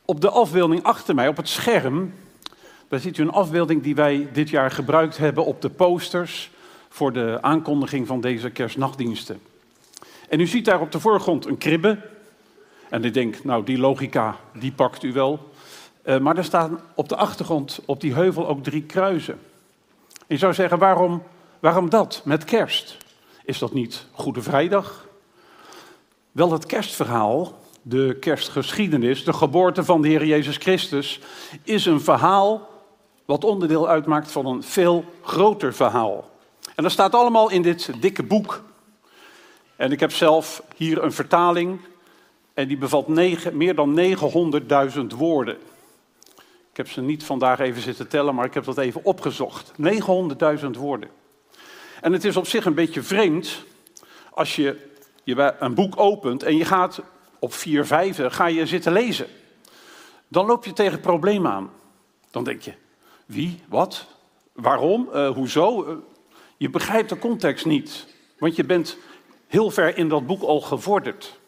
Op de afbeelding achter mij, op het scherm, daar ziet u een afbeelding die wij dit jaar gebruikt hebben op de posters voor de aankondiging van deze kerstnachtdiensten. En u ziet daar op de voorgrond een kribbe. En ik denk, nou die logica, die pakt u wel. Maar er staan op de achtergrond, op die heuvel, ook 3 kruisen. Je zou zeggen, waarom dat met kerst? Is dat niet Goede Vrijdag? Wel, het kerstverhaal, de kerstgeschiedenis, de geboorte van de Heer Jezus Christus, is een verhaal wat onderdeel uitmaakt van een veel groter verhaal. En dat staat allemaal in dit dikke boek. En ik heb zelf hier een vertaling en die bevat meer dan 900.000 woorden. Ik heb ze niet vandaag even zitten tellen, maar ik heb dat even opgezocht. 900.000 woorden. En het is op zich een beetje vreemd als je een boek opent en je gaat op 4 vijven ga je zitten lezen. Dan loop je tegen problemen aan. Dan denk je, wie, wat, waarom, hoezo? Je begrijpt de context niet, want je bent heel ver in dat boek al gevorderd.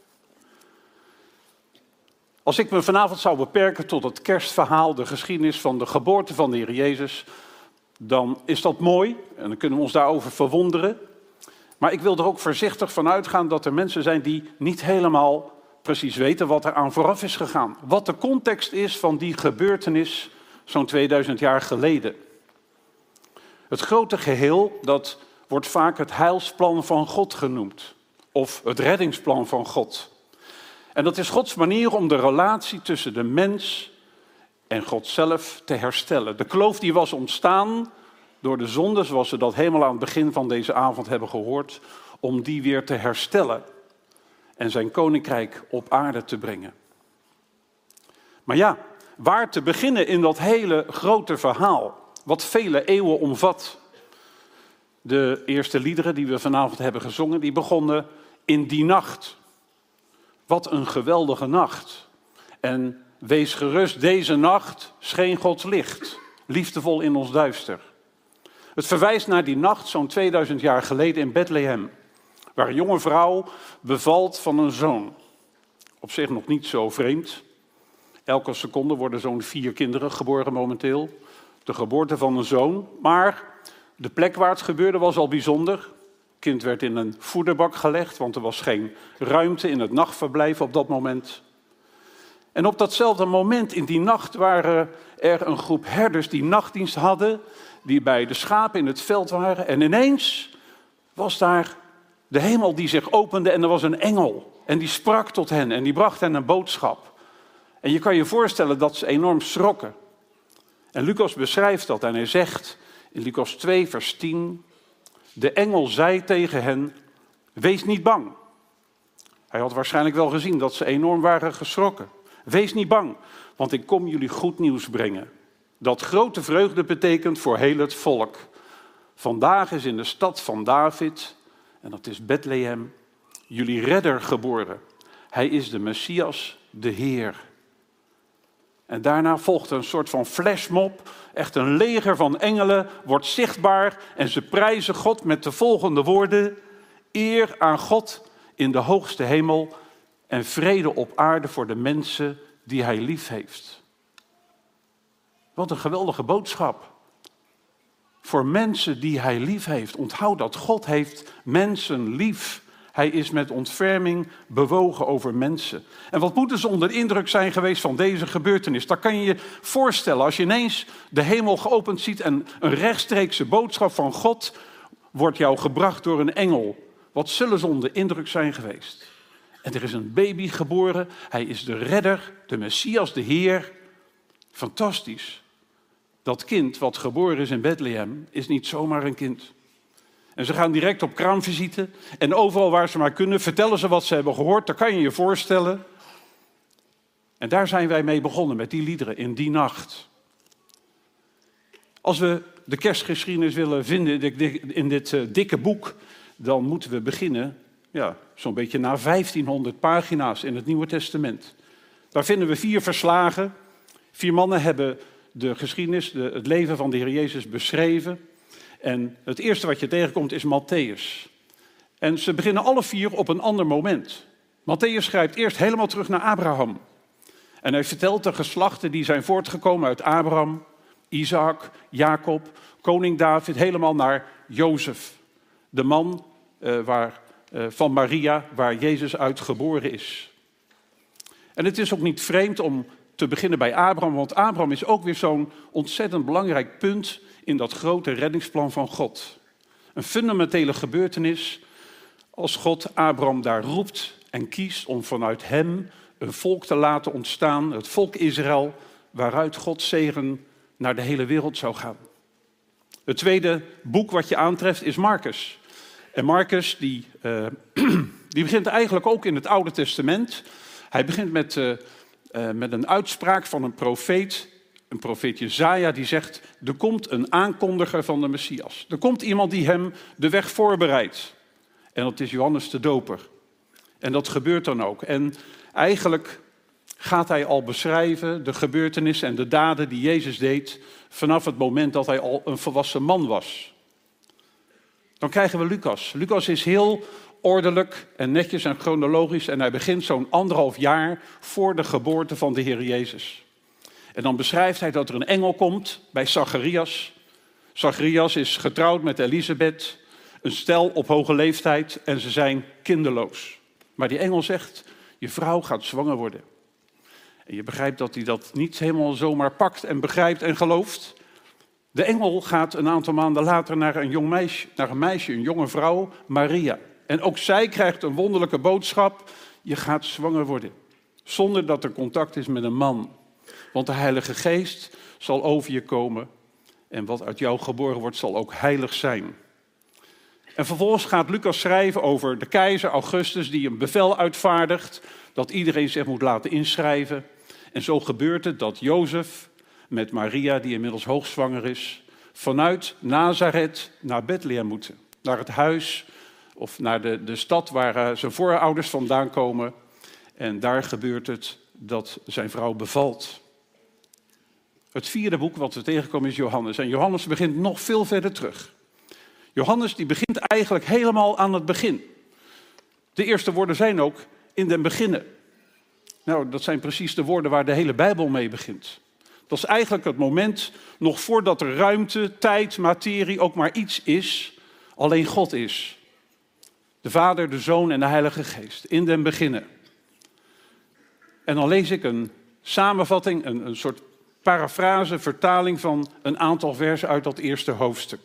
Als ik me vanavond zou beperken tot het kerstverhaal, de geschiedenis van de geboorte van de Heer Jezus, dan is dat mooi en dan kunnen we ons daarover verwonderen. Maar ik wil er ook voorzichtig van uitgaan dat er mensen zijn die niet helemaal precies weten wat er aan vooraf is gegaan. Wat de context is van die gebeurtenis zo'n 2000 jaar geleden. Het grote geheel, dat wordt vaak het heilsplan van God genoemd. Of het reddingsplan van God. En dat is Gods manier om de relatie tussen de mens en God zelf te herstellen. De kloof die was ontstaan door de zonde, zoals we dat helemaal aan het begin van deze avond hebben gehoord, om die weer te herstellen en zijn koninkrijk op aarde te brengen. Maar ja, waar te beginnen in dat hele grote verhaal, wat vele eeuwen omvat? De eerste liederen die we vanavond hebben gezongen, die begonnen in die nacht. Wat een geweldige nacht. En wees gerust, deze nacht scheen Gods licht, liefdevol in ons duister. Het verwijst naar die nacht zo'n 2000 jaar geleden in Bethlehem, waar een jonge vrouw bevalt van een zoon. Op zich nog niet zo vreemd. Elke seconde worden zo'n 4 kinderen geboren momenteel. De geboorte van een zoon. Maar de plek waar het gebeurde was al bijzonder. Het kind werd in een voederbak gelegd, want er was geen ruimte in het nachtverblijf op dat moment. En op datzelfde moment in die nacht waren er een groep herders die nachtdienst hadden, die bij de schapen in het veld waren. En ineens was daar de hemel die zich opende en er was een engel. En die sprak tot hen en die bracht hen een boodschap. En je kan je voorstellen dat ze enorm schrokken. En Lucas beschrijft dat en hij zegt in Lucas 2 vers 10... De engel zei tegen hen, wees niet bang. Hij had waarschijnlijk wel gezien dat ze enorm waren geschrokken. Wees niet bang, want ik kom jullie goed nieuws brengen. Dat grote vreugde betekent voor heel het volk. Vandaag is in de stad van David, en dat is Bethlehem, jullie redder geboren. Hij is de Messias, de Heer. En daarna volgt een soort van flashmob. Echt een leger van engelen wordt zichtbaar en ze prijzen God met de volgende woorden. Eer aan God in de hoogste hemel en vrede op aarde voor de mensen die hij lief heeft. Wat een geweldige boodschap. Voor mensen die hij lief heeft. Onthoud dat, God heeft mensen lief. Hij is met ontferming bewogen over mensen. En wat moeten ze onder de indruk zijn geweest van deze gebeurtenis? Dat kan je je voorstellen als je ineens de hemel geopend ziet en een rechtstreekse boodschap van God wordt jou gebracht door een engel. Wat zullen ze onder de indruk zijn geweest? En er is een baby geboren. Hij is de redder, de Messias, de Heer. Fantastisch. Dat kind wat geboren is in Bethlehem is niet zomaar een kind. En ze gaan direct op kraamvisite. En overal waar ze maar kunnen vertellen ze wat ze hebben gehoord. Dat kan je je voorstellen. En daar zijn wij mee begonnen met die liederen in die nacht. Als we de kerstgeschiedenis willen vinden in dit dikke boek, dan moeten we beginnen, zo'n beetje na 1500 pagina's in het Nieuwe Testament. Daar vinden we 4 verslagen. 4 mannen hebben de geschiedenis, het leven van de Heer Jezus beschreven. En het eerste wat je tegenkomt is Mattheüs. En ze beginnen alle 4 op een ander moment. Mattheüs schrijft eerst helemaal terug naar Abraham. En hij vertelt de geslachten die zijn voortgekomen uit Abraham, Isaac, Jacob, koning David, helemaal naar Jozef. De man van Maria, waar Jezus uit geboren is. En het is ook niet vreemd om te beginnen bij Abraham, want Abraham is ook weer zo'n ontzettend belangrijk punt in dat grote reddingsplan van God. Een fundamentele gebeurtenis als God Abraham daar roept en kiest om vanuit hem een volk te laten ontstaan, het volk Israël, waaruit Gods zegen naar de hele wereld zou gaan. Het tweede boek wat je aantreft is Marcus. En Marcus die begint eigenlijk ook in het Oude Testament. Hij begint met een uitspraak van een profeet Jesaja, die zegt: er komt een aankondiger van de Messias. Er komt iemand die hem de weg voorbereidt. En dat is Johannes de Doper. En dat gebeurt dan ook. En eigenlijk gaat hij al beschrijven de gebeurtenissen en de daden die Jezus deed vanaf het moment dat hij al een volwassen man was. Dan krijgen we Lucas. Lucas is heel ordelijk en netjes en chronologisch en hij begint zo'n 1,5 jaar voor de geboorte van de Heer Jezus. En dan beschrijft hij dat er een engel komt bij Zacharias. Zacharias is getrouwd met Elisabeth, een stel op hoge leeftijd en ze zijn kinderloos. Maar die engel zegt: je vrouw gaat zwanger worden. En je begrijpt dat hij dat niet helemaal zomaar pakt en begrijpt en gelooft. De engel gaat een aantal maanden later naar een meisje, een jonge vrouw, Maria. En ook zij krijgt een wonderlijke boodschap: je gaat zwanger worden. Zonder dat er contact is met een man. Want de Heilige Geest zal over je komen. En wat uit jou geboren wordt zal ook heilig zijn. En vervolgens gaat Lucas schrijven over de keizer Augustus die een bevel uitvaardigt dat iedereen zich moet laten inschrijven. En zo gebeurt het dat Jozef met Maria, die inmiddels hoogzwanger is, vanuit Nazareth naar Bethlehem moeten. Naar het huis of naar de stad waar zijn voorouders vandaan komen. En daar gebeurt het dat zijn vrouw bevalt. Het vierde boek wat we tegenkomen is Johannes. En Johannes begint nog veel verder terug. Johannes die begint eigenlijk helemaal aan het begin. De eerste woorden zijn ook in den beginnen. Nou, dat zijn precies de woorden waar de hele Bijbel mee begint. Dat is eigenlijk het moment nog voordat er ruimte, tijd, materie ook maar iets is. Alleen God is. De Vader, de Zoon en de Heilige Geest. In den beginnen. En dan lees ik een samenvatting, een soort parafrase, vertaling van een aantal versen uit dat eerste hoofdstuk.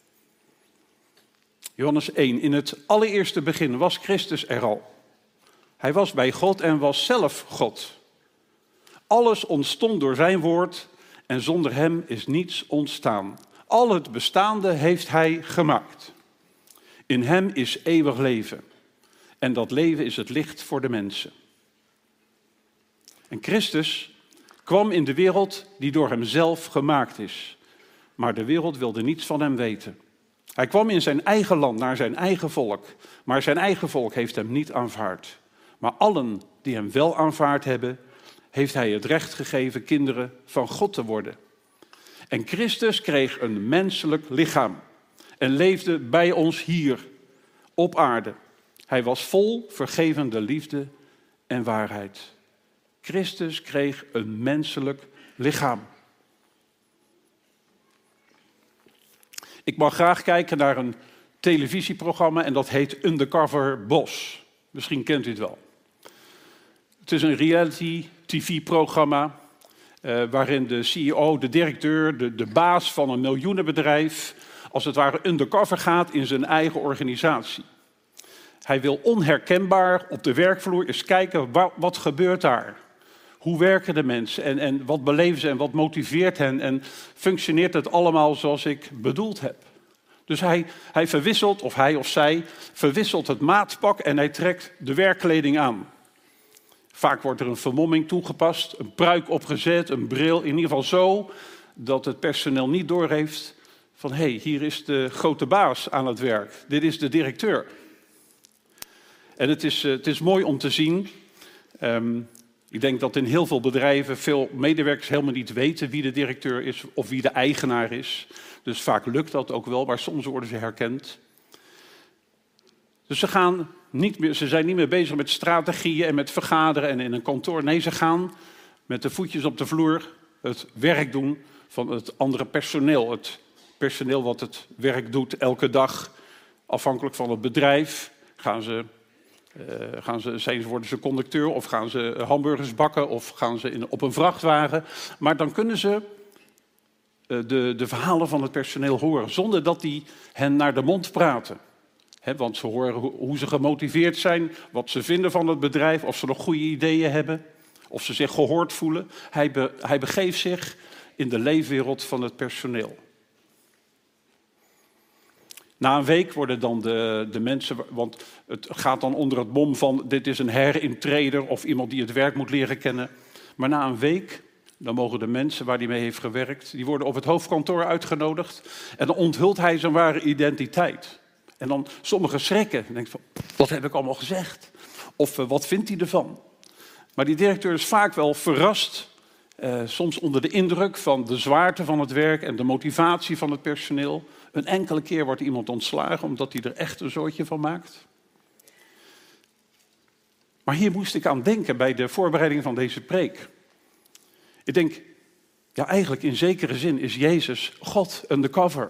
Johannes 1. In het allereerste begin was Christus er al. Hij was bij God en was zelf God. Alles ontstond door zijn woord en zonder hem is niets ontstaan. Al het bestaande heeft hij gemaakt. In hem is eeuwig leven. En dat leven is het licht voor de mensen. En Christus kwam in de wereld die door hemzelf gemaakt is. Maar de wereld wilde niets van hem weten. Hij kwam in zijn eigen land, naar zijn eigen volk. Maar zijn eigen volk heeft hem niet aanvaard. Maar allen die hem wel aanvaard hebben, heeft hij het recht gegeven kinderen van God te worden. En Christus kreeg een menselijk lichaam en leefde bij ons hier op aarde. Hij was vol vergevende liefde en waarheid. Christus kreeg een menselijk lichaam. Ik mag graag kijken naar een televisieprogramma en dat heet Undercover Boss. Misschien kent u het wel. Het is een reality tv-programma waarin de CEO, de directeur, de baas van een miljoenenbedrijf als het ware undercover gaat in zijn eigen organisatie. Hij wil onherkenbaar op de werkvloer eens kijken wat gebeurt daar. Hoe werken de mensen en wat beleven ze en wat motiveert hen en functioneert het allemaal zoals ik bedoeld heb. Dus hij verwisselt, of hij of zij, verwisselt het maatpak en hij trekt de werkkleding aan. Vaak wordt er een vermomming toegepast, een pruik opgezet, een bril, in ieder geval zo dat het personeel niet doorheeft van hé, hier is de grote baas aan het werk, dit is de directeur. En het is mooi om te zien. Ik denk dat in heel veel bedrijven veel medewerkers helemaal niet weten wie de directeur is of wie de eigenaar is. Dus vaak lukt dat ook wel, maar soms worden ze herkend. Dus ze zijn niet meer bezig met strategieën en met vergaderen en in een kantoor. Nee, ze gaan met de voetjes op de vloer het werk doen van het andere personeel. Het personeel wat het werk doet elke dag, afhankelijk van het bedrijf. Worden ze conducteur of gaan ze hamburgers bakken of gaan ze op een vrachtwagen. Maar dan kunnen ze de verhalen van het personeel horen, zonder dat die hen naar de mond praten. Want ze horen hoe ze gemotiveerd zijn, wat ze vinden van het bedrijf, of ze nog goede ideeën hebben, of ze zich gehoord voelen. Hij begeeft zich in de leefwereld van het personeel. Na een week worden dan de mensen, want het gaat dan onder het mom van dit is een herintreder of iemand die het werk moet leren kennen. Maar na een week, dan mogen de mensen waar hij mee heeft gewerkt, die worden op het hoofdkantoor uitgenodigd. En dan onthult hij zijn ware identiteit. En dan sommigen schrikken en denken van, wat heb ik allemaal gezegd? Of wat vindt hij ervan? Maar die directeur is vaak wel verrast, soms onder de indruk van de zwaarte van het werk en de motivatie van het personeel. Een enkele keer wordt iemand ontslagen omdat hij er echt een zootje van maakt. Maar hier moest ik aan denken bij de voorbereiding van deze preek. Ik denk, ja, eigenlijk in zekere zin is Jezus God undercover.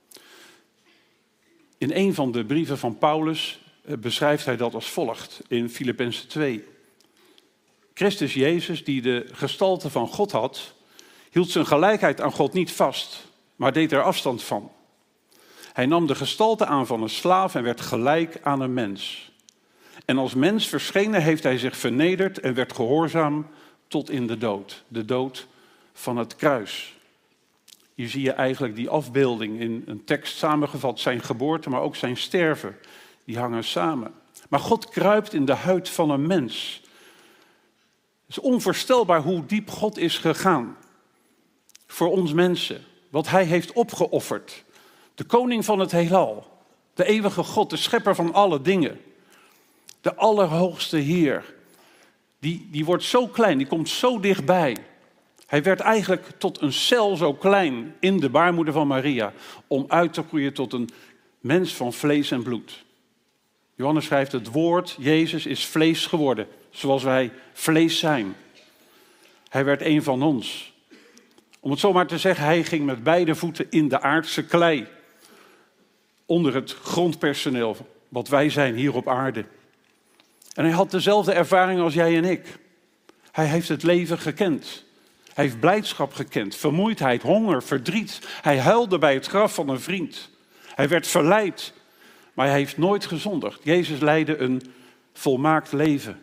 In een van de brieven van Paulus beschrijft hij dat als volgt in Filippenzen 2. Christus Jezus, die de gestalte van God had, hield zijn gelijkheid aan God niet vast, maar deed er afstand van. Hij nam de gestalte aan van een slaaf en werd gelijk aan een mens. En als mens verschenen heeft hij zich vernederd en werd gehoorzaam tot in de dood van het kruis. Hier zie je eigenlijk die afbeelding in een tekst samengevat, zijn geboorte, maar ook zijn sterven. Die hangen samen. Maar God kruipt in de huid van een mens. Het is onvoorstelbaar hoe diep God is gegaan voor ons mensen. Wat hij heeft opgeofferd. De koning van het heelal. De eeuwige God, de schepper van alle dingen. De allerhoogste Heer. Die wordt zo klein, die komt zo dichtbij. Hij werd eigenlijk tot een cel zo klein in de baarmoeder van Maria. Om uit te groeien tot een mens van vlees en bloed. Johannes schrijft, het woord Jezus is vlees geworden. Zoals wij vlees zijn. Hij werd een van ons. Om het zo maar te zeggen, hij ging met beide voeten in de aardse klei. Onder het grondpersoneel, wat wij zijn hier op aarde. En hij had dezelfde ervaring als jij en ik. Hij heeft het leven gekend. Hij heeft blijdschap gekend, vermoeidheid, honger, verdriet. Hij huilde bij het graf van een vriend. Hij werd verleid, maar hij heeft nooit gezondigd. Jezus leidde een volmaakt leven.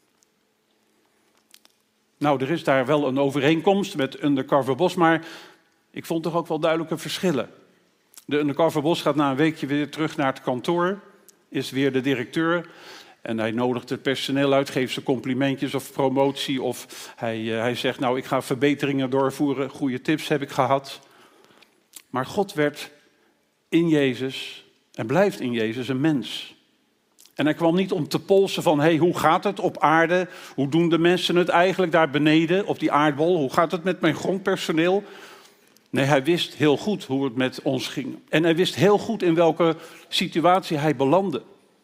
Nou, er is daar wel een overeenkomst met Undercover Boss, maar ik vond toch ook wel duidelijke verschillen. De Undercover Boss gaat na een weekje weer terug naar het kantoor, is weer de directeur. En hij nodigt het personeel uit, geeft ze complimentjes of promotie. Of hij zegt, nou, ik ga verbeteringen doorvoeren, goede tips heb ik gehad. Maar God werd in Jezus en blijft in Jezus een mens. En hij kwam niet om te polsen van, hey, hoe gaat het op aarde? Hoe doen de mensen het eigenlijk daar beneden op die aardbol? Hoe gaat het met mijn grondpersoneel? Nee, hij wist heel goed hoe het met ons ging. En hij wist heel goed in welke situatie hij belandde.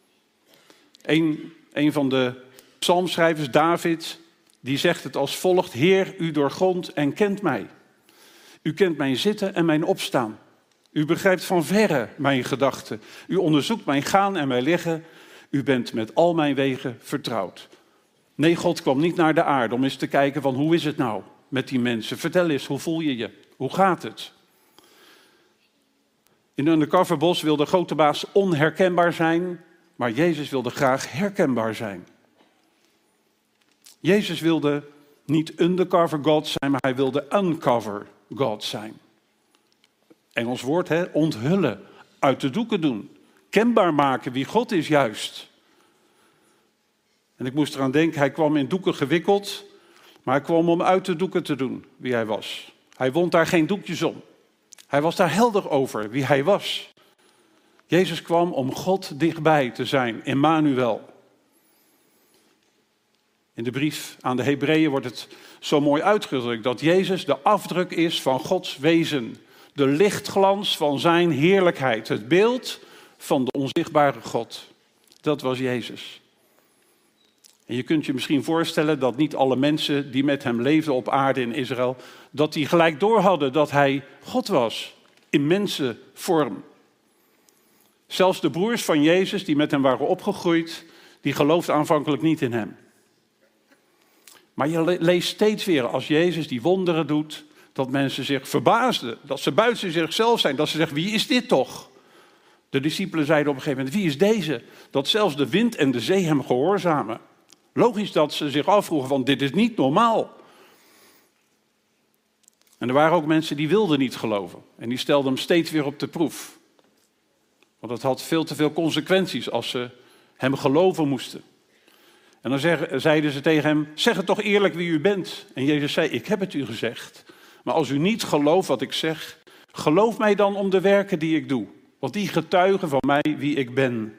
Een van de psalmschrijvers, David, die zegt het als volgt. Heer, u doorgrondt en kent mij. U kent mijn zitten en mijn opstaan. U begrijpt van verre mijn gedachten. U onderzoekt mijn gaan en mijn liggen. U bent met al mijn wegen vertrouwd. Nee, God kwam niet naar de aarde om eens te kijken van hoe is het nou met die mensen. Vertel eens, hoe voel je je? Hoe gaat het? In Undercover Boss wil de grote baas onherkenbaar zijn, maar Jezus wilde graag herkenbaar zijn. Jezus wilde niet undercover God zijn, maar hij wilde uncover God zijn. Engels woord, hè? Onthullen, uit de doeken doen. Kenbaar maken wie God is juist. En ik moest eraan denken, hij kwam in doeken gewikkeld, maar hij kwam om uit de doeken te doen wie hij was. Hij wond daar geen doekjes om. Hij was daar helder over wie hij was. Jezus kwam om God dichtbij te zijn, Emmanuel. In de brief aan de Hebreeën wordt het zo mooi uitgedrukt dat Jezus de afdruk is van Gods wezen. De lichtglans van zijn heerlijkheid. Het beeld van de onzichtbare God. Dat was Jezus. En je kunt je misschien voorstellen dat niet alle mensen die met hem leefden op aarde in Israël, dat die gelijk door hadden dat hij God was, in mensenvorm. Zelfs de broers van Jezus die met hem waren opgegroeid, die geloofden aanvankelijk niet in hem. Maar je leest steeds weer als Jezus die wonderen doet, dat mensen zich verbaasden, dat ze buiten zichzelf zijn, dat ze zeggen, wie is dit toch? De discipelen zeiden op een gegeven moment, wie is deze? Dat zelfs de wind en de zee hem gehoorzamen. Logisch dat ze zich afvroegen van, dit is niet normaal. En er waren ook mensen die wilden niet geloven. En die stelden hem steeds weer op de proef. Want het had veel te veel consequenties als ze hem geloven moesten. En dan zeiden ze tegen hem, zeg het toch eerlijk wie u bent. En Jezus zei, ik heb het u gezegd. Maar als u niet gelooft wat ik zeg, geloof mij dan om de werken die ik doe. Want die getuigen van mij wie ik ben.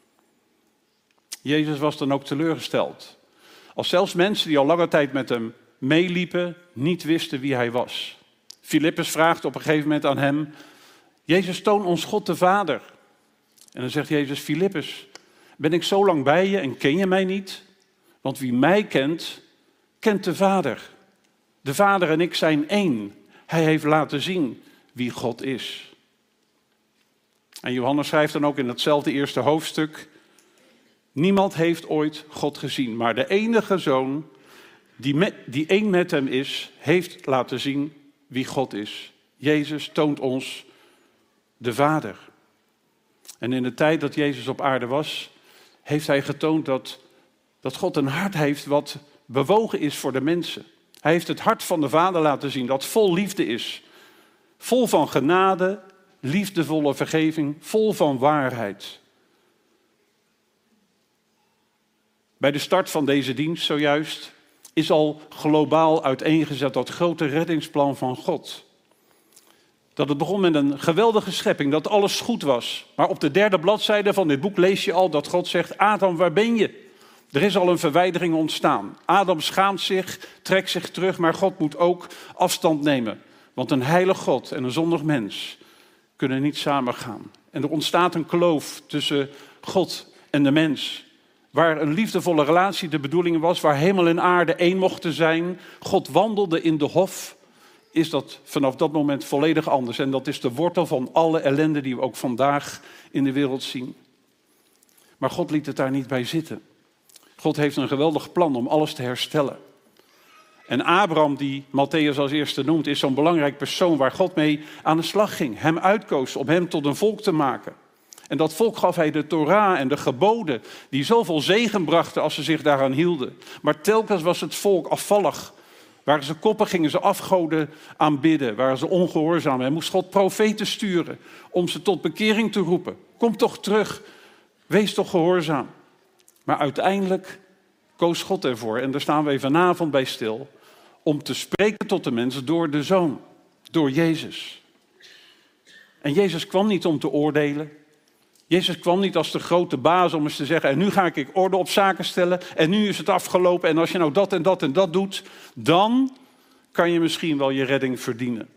Jezus was dan ook teleurgesteld. Als zelfs mensen die al lange tijd met hem meeliepen, niet wisten wie hij was. Filippus vraagt op een gegeven moment aan hem, Jezus, toon ons God de Vader. En dan zegt Jezus, Filippus, ben ik zo lang bij je en ken je mij niet? Want wie mij kent, kent de Vader. De Vader en ik zijn één. Hij heeft laten zien wie God is. En Johannes schrijft dan ook in hetzelfde eerste hoofdstuk, niemand heeft ooit God gezien, maar de enige Zoon die één met hem is, heeft laten zien wie God is. Jezus toont ons de Vader. En in de tijd dat Jezus op aarde was, heeft hij getoond dat God een hart heeft wat bewogen is voor de mensen. Hij heeft het hart van de Vader laten zien dat vol liefde is. Vol van genade, liefdevolle vergeving, vol van waarheid. Bij de start van deze dienst zojuist is al globaal uiteengezet dat grote reddingsplan van God. Dat het begon met een geweldige schepping, dat alles goed was. Maar op de 3e bladzijde van dit boek lees je al dat God zegt, Adam, waar ben je? Er is al een verwijdering ontstaan. Adam schaamt zich, trekt zich terug, maar God moet ook afstand nemen. Want een heilig God en een zondig mens kunnen niet samengaan. En er ontstaat een kloof tussen God en de mens. Waar een liefdevolle relatie de bedoeling was, waar hemel en aarde één mochten zijn. God wandelde in de hof. Is dat vanaf dat moment volledig anders. En dat is de wortel van alle ellende die we ook vandaag in de wereld zien. Maar God liet het daar niet bij zitten. God heeft een geweldig plan om alles te herstellen. En Abraham, die Matthäus als eerste noemt, is zo'n belangrijk persoon waar God mee aan de slag ging. Hem uitkoos om hem tot een volk te maken. En dat volk gaf hij de Torah en de geboden die zoveel zegen brachten als ze zich daaraan hielden. Maar telkens was het volk afvallig. Waren ze koppen, gingen ze afgoden aanbidden. Waren ze ongehoorzaam. En moest God profeten sturen om ze tot bekering te roepen. Kom toch terug. Wees toch gehoorzaam. Maar uiteindelijk koos God ervoor. En daar staan wij vanavond bij stil. Om te spreken tot de mensen door de Zoon. Door Jezus. En Jezus kwam niet om te oordelen. Jezus kwam niet als de grote baas om eens te zeggen, en nu ga ik orde op zaken stellen, en nu is het afgelopen, en als je nou dat en dat en dat doet, dan kan je misschien wel je redding verdienen.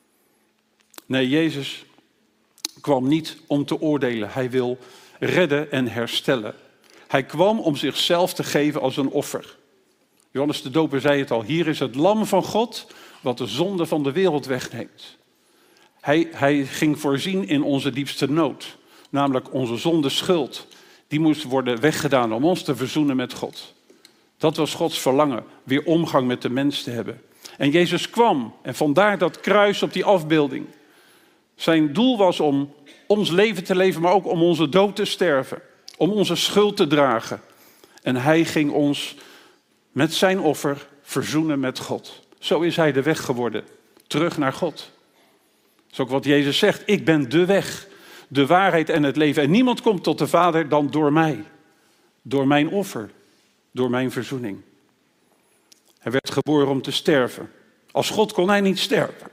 Nee, Jezus kwam niet om te oordelen. Hij wil redden en herstellen. Hij kwam om zichzelf te geven als een offer. Johannes de Doper zei het al, hier is het lam van God, wat de zonde van de wereld wegneemt. Hij ging voorzien in onze diepste nood. Namelijk onze zonde schuld. Die moest worden weggedaan om ons te verzoenen met God. Dat was Gods verlangen. Weer omgang met de mens te hebben. En Jezus kwam. En vandaar dat kruis op die afbeelding. Zijn doel was om ons leven te leven. Maar ook om onze dood te sterven. Om onze schuld te dragen. En hij ging ons met zijn offer verzoenen met God. Zo is hij de weg geworden. Terug naar God. Dat is ook wat Jezus zegt. Ik ben de weg. De waarheid en het leven. En niemand komt tot de Vader dan door mij. Door mijn offer. Door mijn verzoening. Hij werd geboren om te sterven. Als God kon hij niet sterven.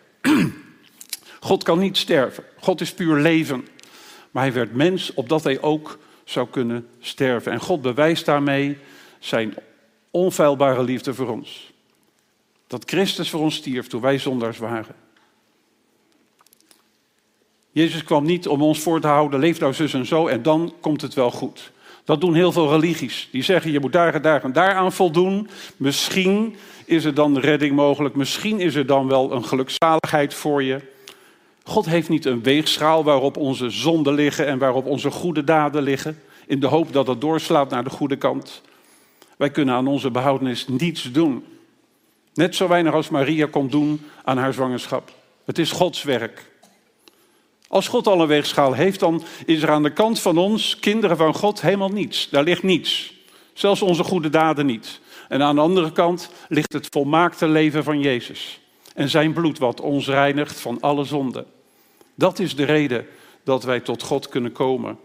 God kan niet sterven. God is puur leven. Maar hij werd mens opdat hij ook zou kunnen sterven. En God bewijst daarmee zijn onfeilbare liefde voor ons. Dat Christus voor ons stierf toen wij zondaars waren. Jezus kwam niet om ons voor te houden, leef nou zus en zo en dan komt het wel goed. Dat doen heel veel religies. Die zeggen je moet daar en daar en daar aan voldoen. Misschien is er dan redding mogelijk. Misschien is er dan wel een gelukzaligheid voor je. God heeft niet een weegschaal waarop onze zonden liggen en waarop onze goede daden liggen. In de hoop dat het doorslaat naar de goede kant. Wij kunnen aan onze behoudenis niets doen. Net zo weinig als Maria kon doen aan haar zwangerschap. Het is Gods werk. Als God al een weegschaal heeft, dan is er aan de kant van ons, kinderen van God, helemaal niets. Daar ligt niets. Zelfs onze goede daden niet. En aan de andere kant ligt het volmaakte leven van Jezus. En zijn bloed wat ons reinigt van alle zonde. Dat is de reden dat wij tot God kunnen komen.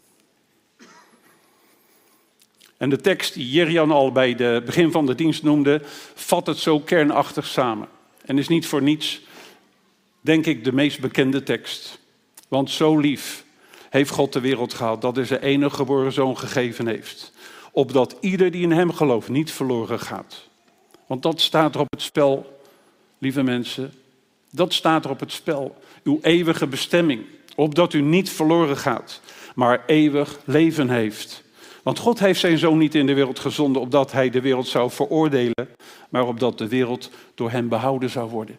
En de tekst die Jerian al bij het begin van de dienst noemde, vat het zo kernachtig samen. En is niet voor niets, denk ik, de meest bekende tekst. Want zo lief heeft God de wereld gehad dat hij zijn enige geboren zoon gegeven heeft. Opdat ieder die in hem gelooft niet verloren gaat. Want dat staat er op het spel, lieve mensen. Dat staat er op het spel. Uw eeuwige bestemming. Opdat u niet verloren gaat, maar eeuwig leven heeft. Want God heeft zijn zoon niet in de wereld gezonden opdat hij de wereld zou veroordelen, maar opdat de wereld door hem behouden zou worden.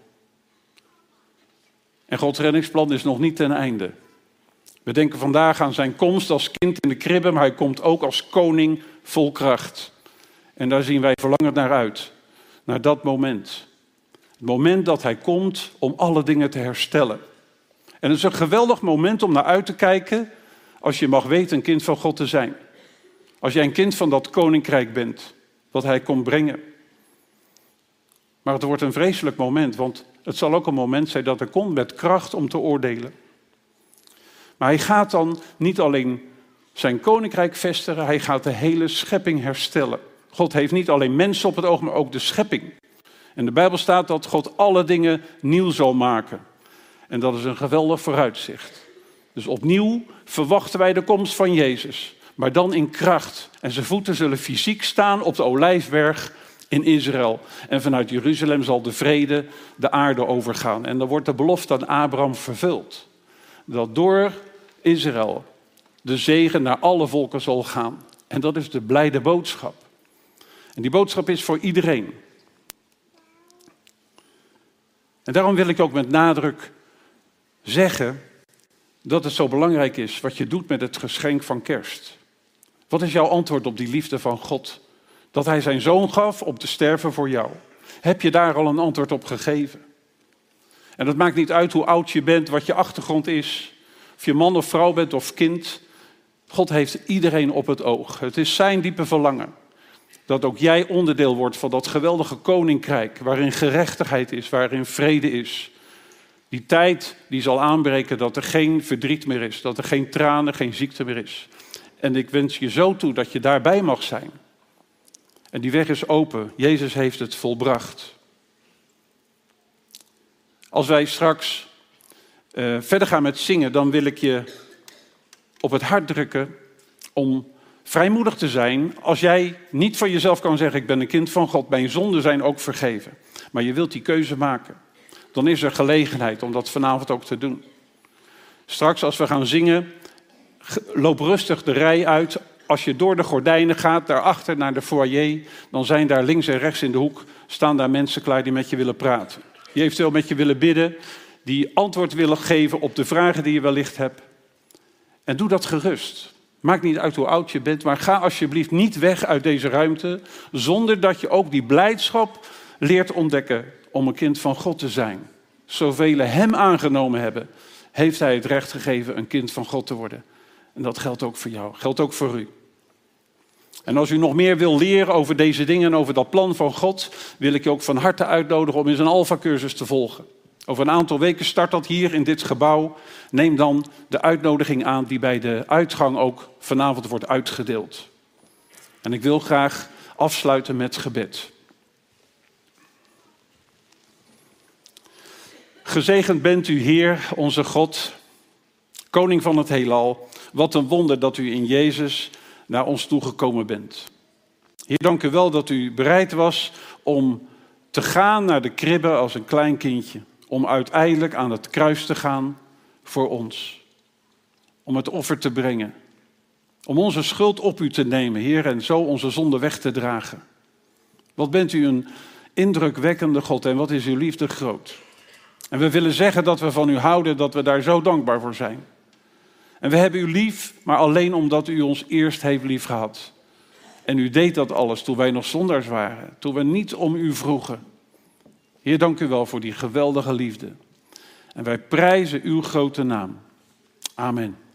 En Gods reddingsplan is nog niet ten einde. We denken vandaag aan zijn komst als kind in de kribbe, maar hij komt ook als koning vol kracht. En daar zien wij verlangend naar uit. Naar dat moment. Het moment dat hij komt om alle dingen te herstellen. En het is een geweldig moment om naar uit te kijken als je mag weten een kind van God te zijn. Als jij een kind van dat koninkrijk bent, wat hij komt brengen. Maar het wordt een vreselijk moment, want het zal ook een moment zijn dat er komt met kracht om te oordelen. Maar hij gaat dan niet alleen zijn koninkrijk vestigen, hij gaat de hele schepping herstellen. God heeft niet alleen mensen op het oog, maar ook de schepping. En de Bijbel staat dat God alle dingen nieuw zal maken. En dat is een geweldig vooruitzicht. Dus opnieuw verwachten wij de komst van Jezus. Maar dan in kracht. En zijn voeten zullen fysiek staan op de Olijfberg in Israël. En vanuit Jeruzalem zal de vrede de aarde overgaan. En dan wordt de belofte aan Abraham vervuld. Dat door Israël de zegen naar alle volken zal gaan. En dat is de blijde boodschap. En die boodschap is voor iedereen. En daarom wil ik ook met nadruk zeggen dat het zo belangrijk is wat je doet met het geschenk van kerst. Wat is jouw antwoord op die liefde van God? Dat hij zijn zoon gaf om te sterven voor jou. Heb je daar al een antwoord op gegeven? En dat maakt niet uit hoe oud je bent, wat je achtergrond is. Of je man of vrouw bent of kind. God heeft iedereen op het oog. Het is zijn diepe verlangen. Dat ook jij onderdeel wordt van dat geweldige koninkrijk. Waarin gerechtigheid is, waarin vrede is. Die tijd die zal aanbreken dat er geen verdriet meer is. Dat er geen tranen, geen ziekte meer is. En ik wens je zo toe dat je daarbij mag zijn. En die weg is open. Jezus heeft het volbracht. Als wij straks verder gaan met zingen, dan wil ik je op het hart drukken om vrijmoedig te zijn. Als jij niet van jezelf kan zeggen, ik ben een kind van God, mijn zonden zijn ook vergeven. Maar je wilt die keuze maken. Dan is er gelegenheid om dat vanavond ook te doen. Straks als we gaan zingen, loop rustig de rij uit. Als je door de gordijnen gaat, daarachter naar de foyer, dan zijn daar links en rechts in de hoek, staan daar mensen klaar die met je willen praten. Die eventueel met je willen bidden, die antwoord willen geven op de vragen die je wellicht hebt. En doe dat gerust. Maakt niet uit hoe oud je bent, maar ga alsjeblieft niet weg uit deze ruimte, zonder dat je ook die blijdschap leert ontdekken om een kind van God te zijn. Zoveel hem aangenomen hebben, heeft hij het recht gegeven een kind van God te worden. En dat geldt ook voor jou, geldt ook voor u. En als u nog meer wil leren over deze dingen en over dat plan van God, wil ik je ook van harte uitnodigen om eens een Alpha-cursus te volgen. Over een aantal weken start dat hier in dit gebouw. Neem dan de uitnodiging aan die bij de uitgang ook vanavond wordt uitgedeeld. En ik wil graag afsluiten met gebed. Gezegend bent u, Heer, onze God, koning van het heelal. Wat een wonder dat u in Jezus naar ons toegekomen bent. Heer, dank u wel dat u bereid was om te gaan naar de kribbe als een klein kindje. Om uiteindelijk aan het kruis te gaan voor ons. Om het offer te brengen. Om onze schuld op u te nemen, Heer, en zo onze zonde weg te dragen. Wat bent u een indrukwekkende God en wat is uw liefde groot. En we willen zeggen dat we van u houden, dat we daar zo dankbaar voor zijn. En we hebben u lief, maar alleen omdat u ons eerst heeft lief gehad. En u deed dat alles toen wij nog zondaars waren, toen we niet om u vroegen. Heer, dank u wel voor die geweldige liefde. En wij prijzen uw grote naam. Amen.